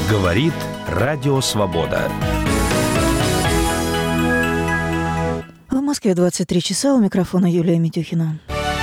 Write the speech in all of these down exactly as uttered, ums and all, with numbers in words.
Говорит Радио Свобода. В Москве двадцать три часа, у микрофона Юлия Митюхина.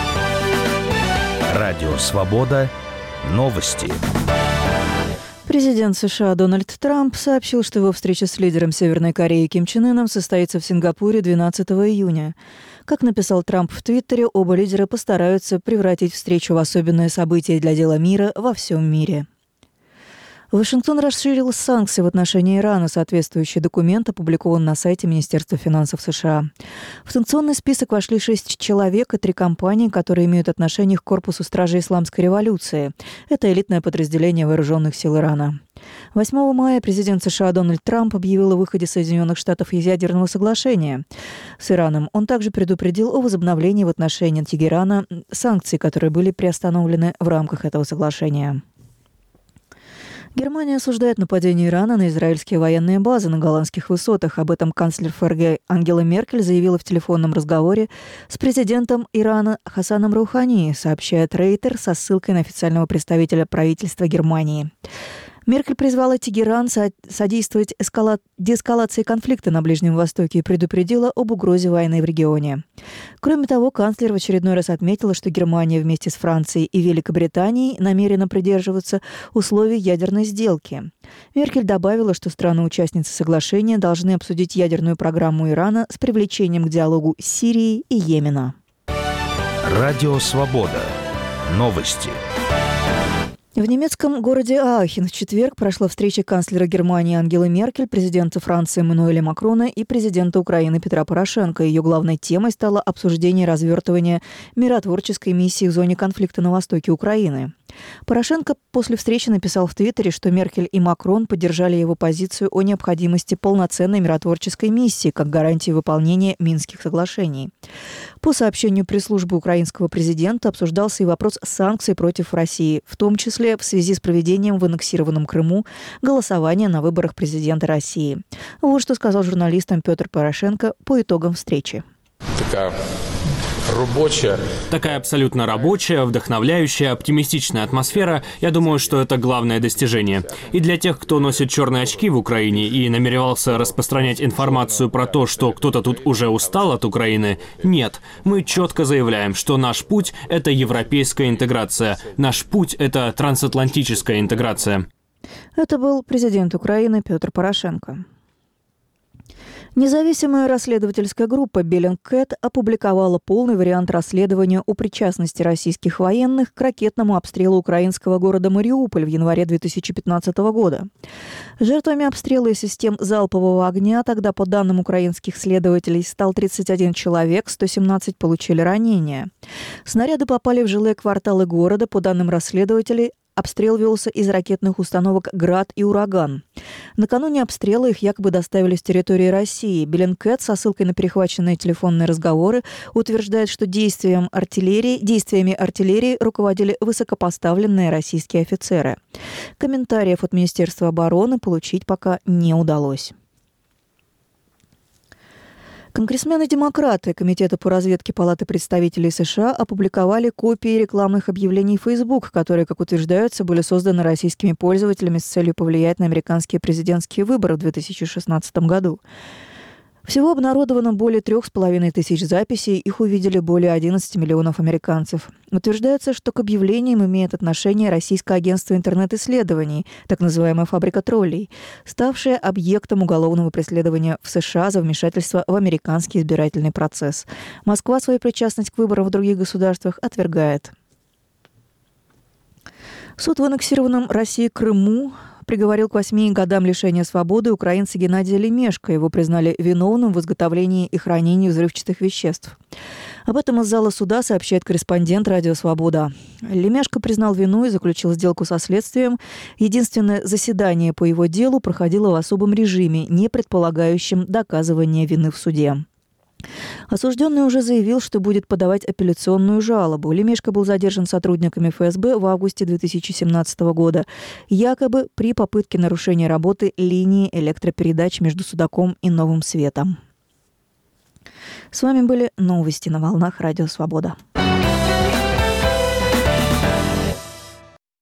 Радио Свобода. Новости. Президент США Дональд Трамп сообщил, что его встреча с лидером Северной Кореи Ким Чен Ыном состоится в Сингапуре двенадцатого июня. Как написал Трамп в Твиттере, оба лидера постараются превратить встречу в особенное событие для дела мира во всем мире. Вашингтон расширил санкции в отношении Ирана. Соответствующий документ опубликован на сайте Министерства финансов США. В санкционный список вошли шесть человек и три компании, которые имеют отношение к корпусу стражей исламской революции. Это элитное подразделение вооруженных сил Ирана. восьмого мая президент США Дональд Трамп объявил о выходе Соединенных Штатов из ядерного соглашения с Ираном. Он также предупредил о возобновлении в отношении Тегерана санкций, которые были приостановлены в рамках этого соглашения. Германия осуждает нападение Ирана на израильские военные базы на голландских высотах. Об этом канцлер ФРГ Ангела Меркель заявила в телефонном разговоре с президентом Ирана Хасаном Роухани, сообщает Рейтер со ссылкой на официального представителя правительства Германии. Меркель призвала Тегеран содействовать эскала... деэскалации конфликта на Ближнем Востоке и предупредила об угрозе войны в регионе. Кроме того, канцлер в очередной раз отметила, что Германия вместе с Францией и Великобританией намерена придерживаться условий ядерной сделки. Меркель добавила, что страны-участницы соглашения должны обсудить ядерную программу Ирана с привлечением к диалогу Сирии и Йемена. Радио Свобода. Новости. В немецком городе Аахен в четверг прошла встреча канцлера Германии Ангелы Меркель, президента Франции Эммануэля Макрона и президента Украины Петра Порошенко. Ее главной темой стало обсуждение развертывания миротворческой миссии в зоне конфликта на востоке Украины. Порошенко после встречи написал в Твиттере, что Меркель и Макрон поддержали его позицию о необходимости полноценной миротворческой миссии как гарантии выполнения Минских соглашений. По сообщению пресс-службы украинского президента обсуждался и вопрос санкций против России, в том числе в связи с проведением в аннексированном Крыму голосования на выборах президента России. Вот что сказал журналистам Петр Порошенко по итогам встречи. Такая рабочая. Такая абсолютно рабочая, вдохновляющая, оптимистичная атмосфера. Я думаю, что это главное достижение. И для тех, кто носит черные очки в Украине и намеревался распространять информацию про то, что кто-то тут уже устал от Украины, нет. Мы четко заявляем, что наш путь — это европейская интеграция. Наш путь — это трансатлантическая интеграция. Это был президент Украины Петр Порошенко. Независимая расследовательская группа Bellingcat опубликовала полный вариант расследования о причастности российских военных к ракетному обстрелу украинского города Мариуполь в январе две тысячи пятнадцатого года. Жертвами обстрела из систем залпового огня тогда, по данным украинских следователей, стал тридцать один человек, сто семнадцать получили ранения. Снаряды попали в жилые кварталы города, по данным расследователей. Обстрел велся из ракетных установок «Град» и «Ураган». Накануне обстрела их якобы доставили с территории России. Bellingcat со ссылкой на перехваченные телефонные разговоры утверждает, что действием артиллерии, действиями артиллерии руководили высокопоставленные российские офицеры. Комментариев от Министерства обороны получить пока не удалось. Конгрессмены-демократы Комитета по разведке Палаты представителей США опубликовали копии рекламных объявлений Facebook, которые, как утверждаются, были созданы российскими пользователями с целью повлиять на американские президентские выборы в две тысячи шестнадцатом году. Всего обнародовано более трех с половиной тысяч записей, их увидели более одиннадцати миллионов американцев. Утверждается, что к объявлениям имеет отношение Российское агентство интернет-исследований, так называемая «Фабрика троллей», ставшая объектом уголовного преследования в США за вмешательство в американский избирательный процесс. Москва свою причастность к выборам в других государствах отвергает. Суд в аннексированном России Крыму приговорил к восьми годам лишения свободы украинца Геннадия Лемешко. Его признали виновным в изготовлении и хранении взрывчатых веществ. Об этом из зала суда сообщает корреспондент «Радио Свобода». Лемешко признал вину и заключил сделку со следствием. Единственное заседание по его делу проходило в особом режиме, не предполагающем доказывания вины в суде. Осужденный уже заявил, что будет подавать апелляционную жалобу. Лемешко был задержан сотрудниками эф эс бэ в августе две тысячи семнадцатого года, якобы при попытке нарушения работы линии электропередач между Судаком и Новым Светом. С вами были новости на волнах Радио Свобода.